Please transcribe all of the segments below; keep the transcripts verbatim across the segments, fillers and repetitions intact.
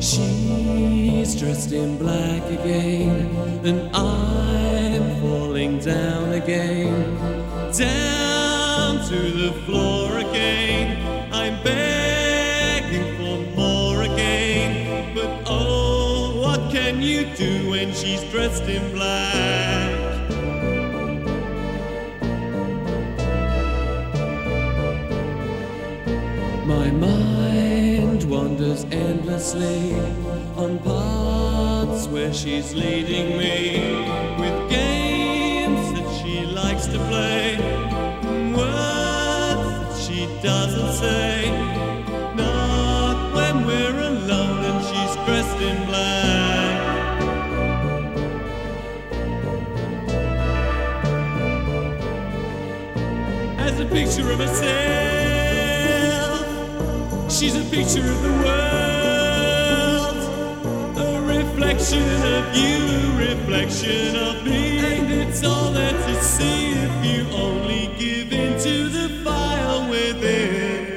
She's dressed in black again, and I'm falling down again, down to the floor again. I'm begging for more again, but oh, what can you do when she's dressed in black? My mind wanders endlessly on paths where she's leading me, with games that she likes to play, words that she doesn't say, not when we're alone and she's dressed in black. As a picture of herself, she's a picture of the world, a reflection of you, a reflection of me, and it's all there to see if you only give in to the fire within.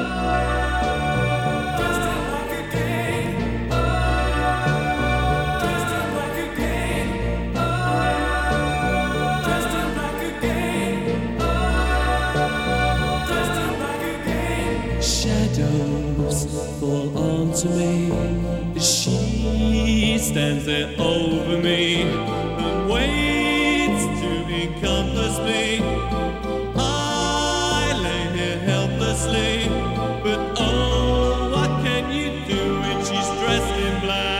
Dressed in black again, dressed in black again, dressed in black again, dressed in black again. Shadows fall onto me as she stands there over me and waits to encompass me. I lay here helplessly, but oh, what can you do when she's dressed in black?